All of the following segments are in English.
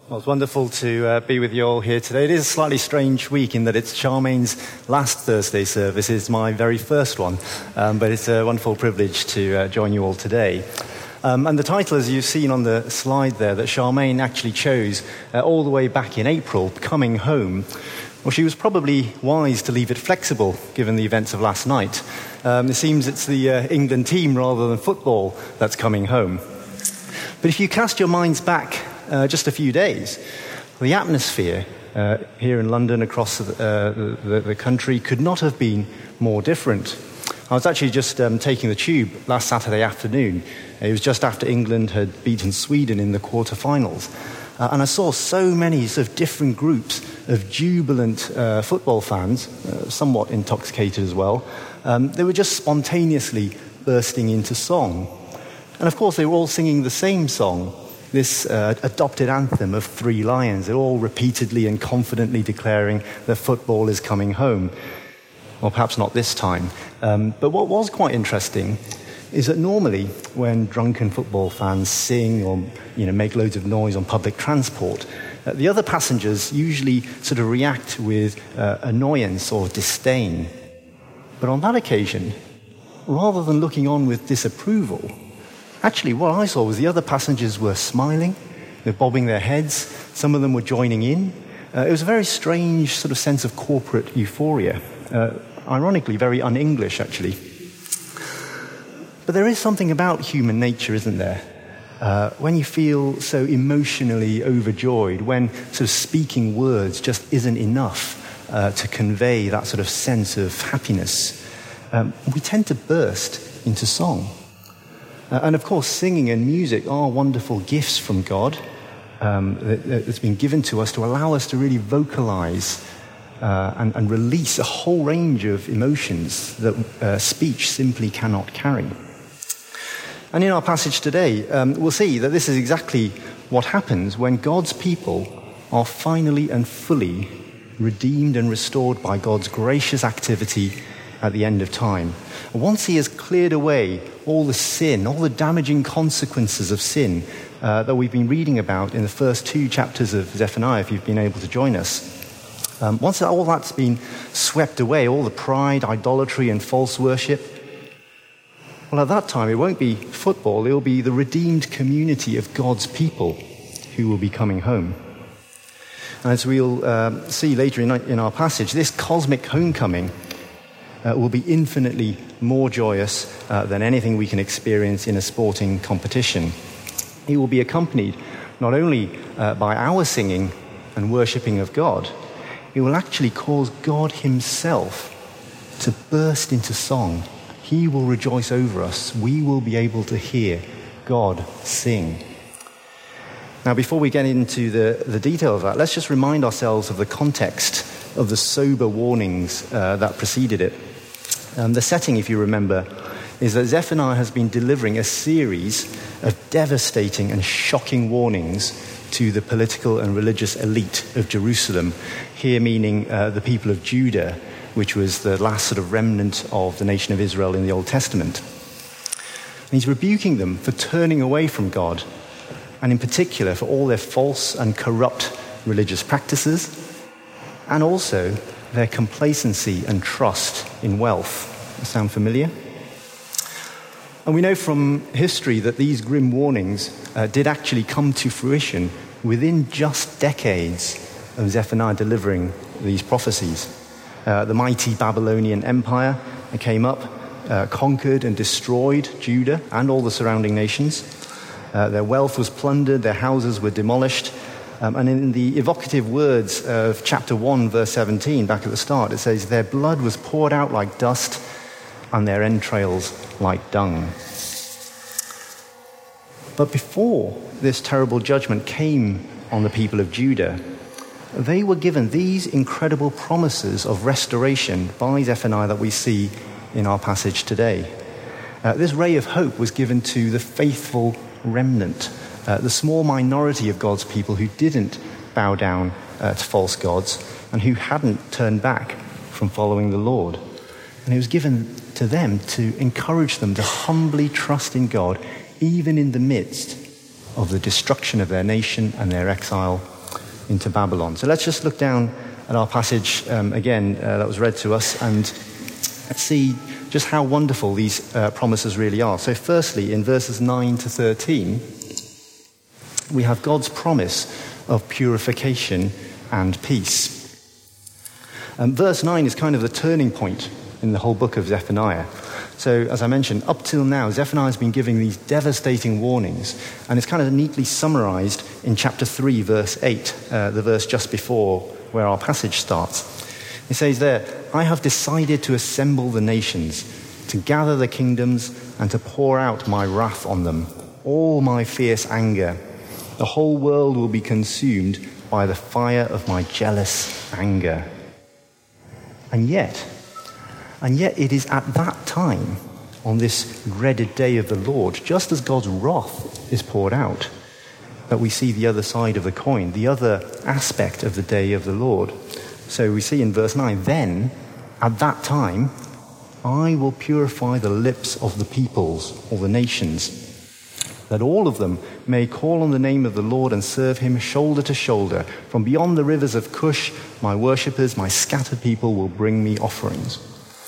Well, it's wonderful to be with you all here today. It is a slightly strange week in that it's Charmaine's last Thursday service. It's my very first one, but it's a wonderful privilege to join you all today. And the title, as you've seen on the slide there, that Charmaine actually chose all the way back in April, Coming Home. Well, she was probably wise to leave it flexible, given the events of last night. It seems it's the England team rather than football that's coming home. But if you cast your minds back just a few days, the atmosphere here in London, across the country, could not have been more different. I was actually just taking the tube last Saturday afternoon. It was just after England had beaten Sweden in the quarterfinals. And I saw so many sort of different groups of jubilant football fans, somewhat intoxicated as well. They were just spontaneously bursting into song. And of course, they were all singing the same song, this adopted anthem of Three Lions. They're all repeatedly and confidently declaring that football is coming home. Well, perhaps not this time. But what was quite interesting is that normally when drunken football fans sing or make loads of noise on public transport, the other passengers usually sort of react with annoyance or disdain. But on that occasion, rather than looking on with disapproval, actually what I saw was the other passengers were smiling, they're bobbing their heads, some of them were joining in. It was a very strange sort of sense of corporate euphoria, ironically very un-English actually. But there is something about human nature, isn't there? When you feel so emotionally overjoyed, when sort of speaking words just isn't enough to convey that sort of sense of happiness, we tend to burst into song. And of course, singing and music are wonderful gifts from God that's been given to us to allow us to really vocalize and release a whole range of emotions that speech simply cannot carry. And in our passage today, we'll see that this is exactly what happens when God's people are finally and fully redeemed and restored by God's gracious activity at the end of time. Once he has cleared away all the sin, all the damaging consequences of sin that we've been reading about in the first 2 chapters of Zephaniah, if you've been able to join us. Once all that's been swept away, all the pride, idolatry and false worship, well, at that time, it won't be football, it will be the redeemed community of God's people who will be coming home. And as we'll see later in our passage, this cosmic homecoming will be infinitely more joyous than anything we can experience in a sporting competition. It will be accompanied not only by our singing and worshipping of God, it will actually cause God himself to burst into song. He will rejoice over us. We will be able to hear God sing. Now, before we get into the detail of that, let's just remind ourselves of the context of the sober warnings that preceded it. The setting, if you remember, is that Zephaniah has been delivering a series of devastating and shocking warnings to the political and religious elite of Jerusalem, here meaning the people of Judah, which was the last sort of remnant of the nation of Israel in the Old Testament. And he's rebuking them for turning away from God, and in particular for all their false and corrupt religious practices, and also their complacency and trust in wealth. Sound familiar? And we know from history that these grim warnings did actually come to fruition within just decades of Zephaniah delivering these prophecies. The mighty Babylonian Empire came up, conquered and destroyed Judah and all the surrounding nations. Their wealth was plundered, their houses were demolished. And in the evocative words of chapter 1, verse 17, back at the start, it says, "Their blood was poured out like dust, and their entrails like dung." But before this terrible judgment came on the people of Judah, they were given these incredible promises of restoration by Zephaniah that we see in our passage today. This ray of hope was given to the faithful remnant, the small minority of God's people who didn't bow down to false gods and who hadn't turned back from following the Lord. And it was given to them to encourage them to humbly trust in God, even in the midst of the destruction of their nation and their exile into Babylon. So let's just look down at our passage again that was read to us and see just how wonderful these promises really are. So firstly, in verses 9 to 13, we have God's promise of purification and peace. Verse 9 is kind of the turning point in the whole book of Zephaniah. So, as I mentioned, up till now, Zephaniah has been giving these devastating warnings, and it's kind of neatly summarized in chapter 3, verse 8, the verse just before where our passage starts. It says there, "I have decided to assemble the nations, to gather the kingdoms, and to pour out my wrath on them, all my fierce anger. The whole world will be consumed by the fire of my jealous anger." And yet it is at that time, on this dreaded day of the Lord, just as God's wrath is poured out, that we see the other side of the coin, the other aspect of the day of the Lord. So we see in verse 9, "Then, at that time, I will purify the lips of the peoples," or the nations, "that all of them may call on the name of the Lord and serve him shoulder to shoulder. From beyond the rivers of Cush, my worshippers, my scattered people will bring me offerings."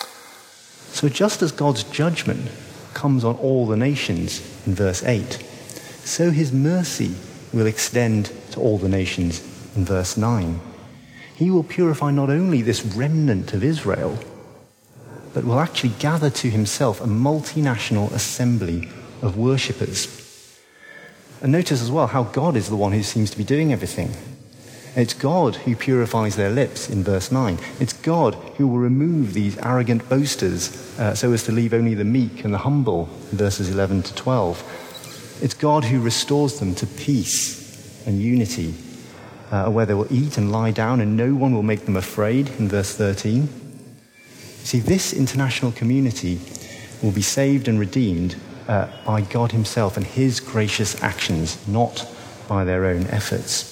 So just as God's judgment comes on all the nations in verse 8, so his mercy will extend to all the nations in verse 9. He will purify not only this remnant of Israel, but will actually gather to himself a multinational assembly of worshippers. And notice as well how God is the one who seems to be doing everything. It's God who purifies their lips in verse 9. It's God who will remove these arrogant boasters so as to leave only the meek and the humble in verses 11 to 12. It's God who restores them to peace and unity, where they will eat and lie down and no one will make them afraid in verse 13. See, this international community will be saved and redeemed by God himself and his gracious actions, not by their own efforts.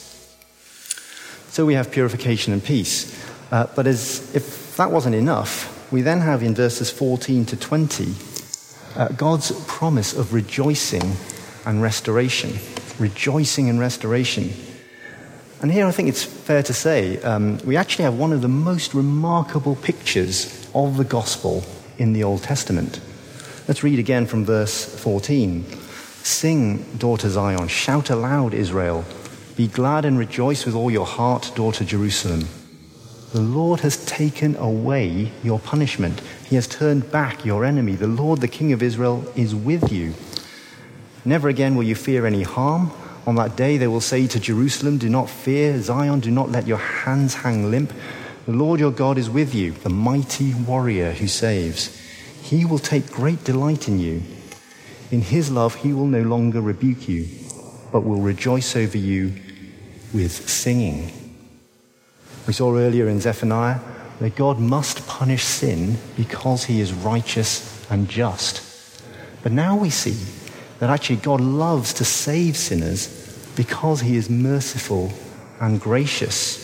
So we have purification and peace. But as if that wasn't enough, we then have in verses 14 to 20 God's promise of rejoicing and restoration. Rejoicing and restoration. And here I think it's fair to say we actually have one of the most remarkable pictures of the gospel in the Old Testament. Let's read again from verse 14. "Sing, daughter Zion, shout aloud, Israel. Be glad and rejoice with all your heart, daughter Jerusalem. The Lord has taken away your punishment. He has turned back your enemy. The Lord, the King of Israel, is with you. Never again will you fear any harm. On that day they will say to Jerusalem, do not fear. Zion, do not let your hands hang limp. The Lord your God is with you, the mighty warrior who saves. He will take great delight in you. In his love he will no longer rebuke you, but will rejoice over you with singing." We saw earlier in Zephaniah that God must punish sin because he is righteous and just. But now we see that actually God loves to save sinners because he is merciful and gracious.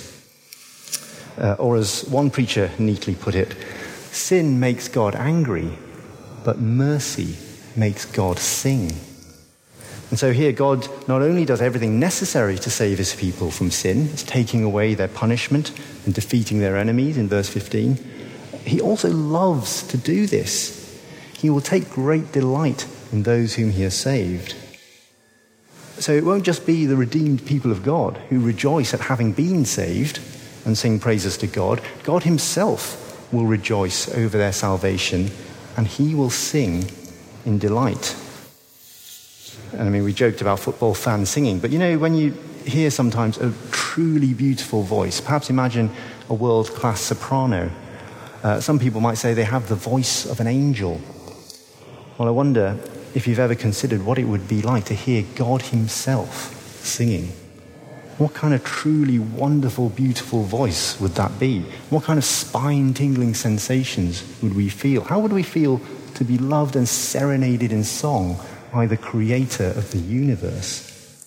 Or as one preacher neatly put it, sin makes God angry, but mercy makes God sing. And so here God not only does everything necessary to save his people from sin, it's taking away their punishment and defeating their enemies in verse 15, he also loves to do this. He will take great delight in those whom he has saved. So it won't just be the redeemed people of God who rejoice at having been saved and sing praises to God. God himself will rejoice over their salvation and he will sing in delight. And I mean, we joked about football fans singing, but you know, when you hear sometimes a truly beautiful voice, perhaps imagine a world-class soprano. Some people might say they have the voice of an angel. Well, I wonder if you've ever considered what it would be like to hear God himself singing. What kind of truly wonderful, beautiful voice would that be? What kind of spine-tingling sensations would we feel? How would we feel to be loved and serenaded in song by the creator of the universe?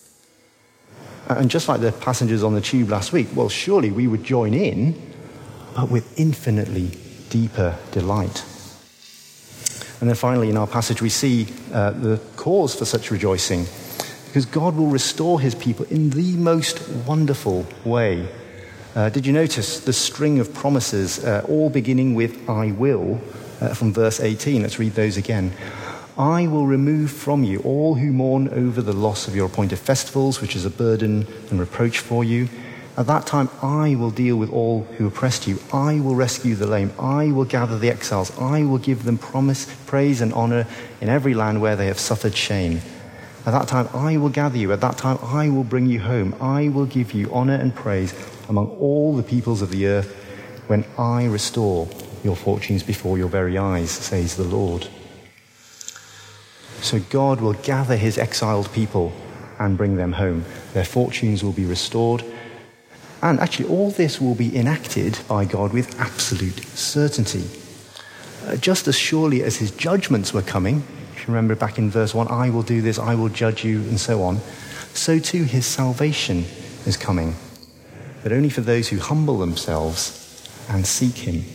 And just like the passengers on the tube last week, well, surely we would join in, but with infinitely deeper delight. And then finally in our passage we see the cause for such rejoicing. because God will restore his people in the most wonderful way. Did you notice the string of promises, all beginning with "I will," from verse 18? Let's read those again. "I will remove from you all who mourn over the loss of your appointed festivals, which is a burden and reproach for you. At that time I will deal with all who oppressed you. I will rescue the lame. I will gather the exiles. I will give them praise and honor in every land where they have suffered shame. At that time I will gather you. At that time I will bring you home. I will give you honor and praise among all the peoples of the earth when I restore your fortunes before your very eyes, says the Lord." So God will gather his exiled people and bring them home. Their fortunes will be restored. And actually, all this will be enacted by God with absolute certainty. Just as surely as his judgments were coming, if you remember back in verse 1, "I will do this, I will judge you," and so on, so too his salvation is coming, but only for those who humble themselves and seek him.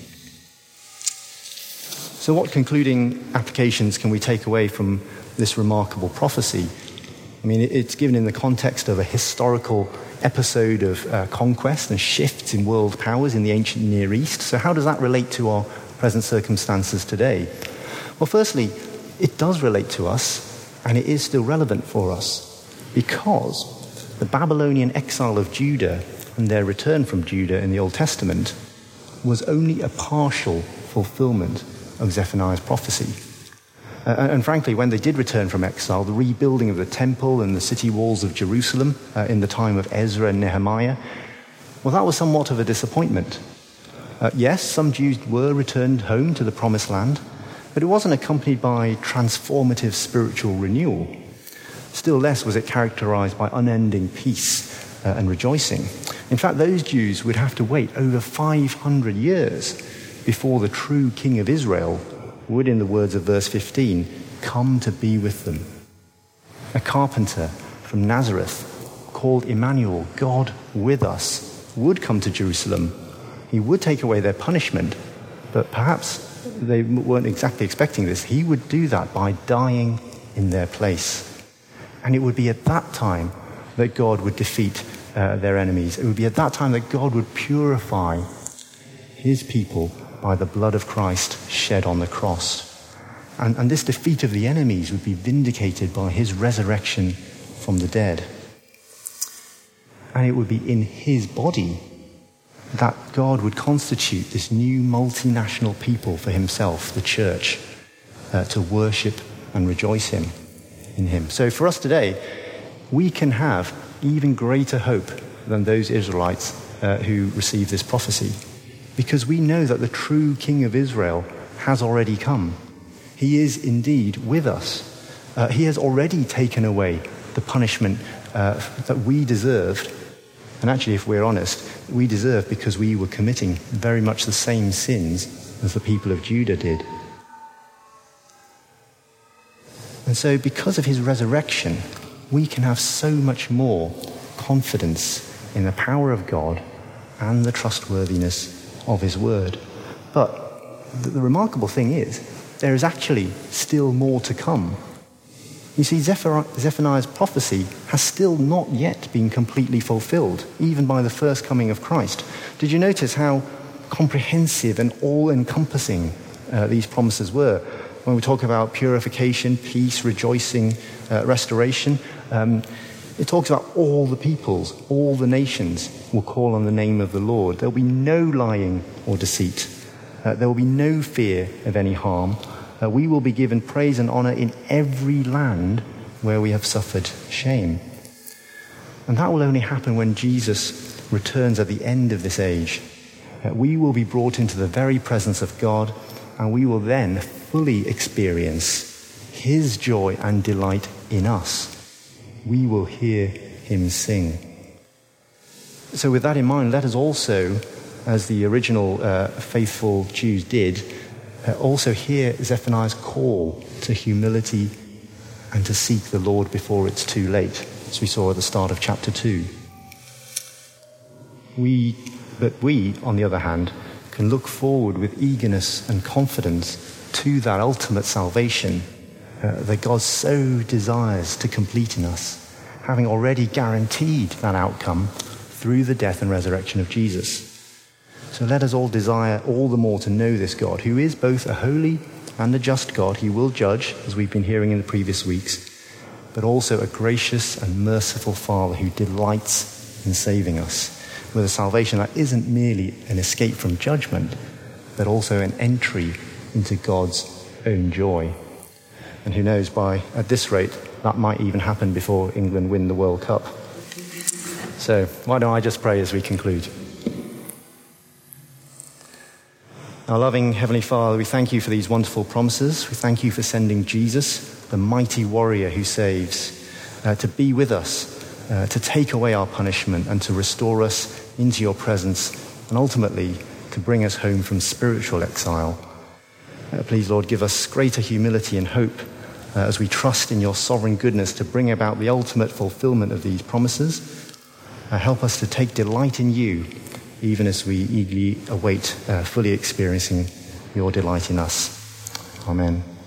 So what concluding applications can we take away from this remarkable prophecy? I mean, it's given in the context of a historical episode of conquest and shifts in world powers in the ancient Near East. So how does that relate to our present circumstances today? Well, firstly, it does relate to us, and it is still relevant for us, because the Babylonian exile of Judah and their return from Judah in the Old Testament was only a partial fulfillment of Zephaniah's prophecy. And frankly, when they did return from exile, the rebuilding of the temple and the city walls of Jerusalem in the time of Ezra and Nehemiah, well, that was somewhat of a disappointment. Yes, some Jews were returned home to the promised land, but it wasn't accompanied by transformative spiritual renewal. Still less was it characterized by unending peace and rejoicing. In fact, those Jews would have to wait over 500 years before the true King of Israel would, in the words of verse 15, come to be with them. A carpenter from Nazareth, called Emmanuel, God with us, would come to Jerusalem. He would take away their punishment, but perhaps they weren't exactly expecting this. He would do that by dying in their place. And it would be at that time that God would defeat their enemies. It would be at that time that God would purify his people by the blood of Christ shed on the cross. And this defeat of the enemies would be vindicated by his resurrection from the dead. And it would be in his body that God would constitute this new multinational people for himself, the church, to worship and rejoice in him. So for us today, we can have even greater hope than those Israelites who received this prophecy, because we know that the true King of Israel has already come. He is indeed with us. He has already taken away the punishment that we deserved. And actually, if we're honest, we deserve because we were committing very much the same sins as the people of Judah did. And so because of his resurrection, we can have so much more confidence in the power of God and the trustworthiness of his word. But the remarkable thing is, there is actually still more to come. You see, Zephaniah's prophecy has still not yet been completely fulfilled, even by the first coming of Christ. Did you notice how comprehensive and all-encompassing these promises were? When we talk about purification, peace, rejoicing, restoration, it talks about all the peoples, all the nations will call on the name of the Lord. There will be no lying or deceit. There will be no fear of any harm. We will be given praise and honor in every land where we have suffered shame. And that will only happen when Jesus returns at the end of this age. We will be brought into the very presence of God, and we will then fully experience his joy and delight in us. We will hear him sing. So with that in mind, let us also, as the original faithful Jews did, also hear Zephaniah's call to humility and to seek the Lord before it's too late, as we saw at the start of chapter 2. But we, on the other hand, can look forward with eagerness and confidence to that ultimate salvation that God so desires to complete in us. having already guaranteed that outcome through the death and resurrection of Jesus. So let us all desire all the more to know this God, who is both a holy and a just God. He will judge, as we've been hearing in the previous weeks, but also a gracious and merciful Father who delights in saving us with a salvation that isn't merely an escape from judgment, but also an entry into God's own joy. And who knows, at this rate, that might even happen before England win the World Cup. So why don't I just pray as we conclude? Our loving Heavenly Father, we thank you for these wonderful promises. We thank you for sending Jesus, the mighty warrior who saves, to be with us, to take away our punishment and to restore us into your presence, and ultimately to bring us home from spiritual exile. Please, Lord, give us greater humility and hope as we trust in your sovereign goodness to bring about the ultimate fulfillment of these promises. Help us to take delight in you, even as we eagerly await fully experiencing your delight in us. Amen.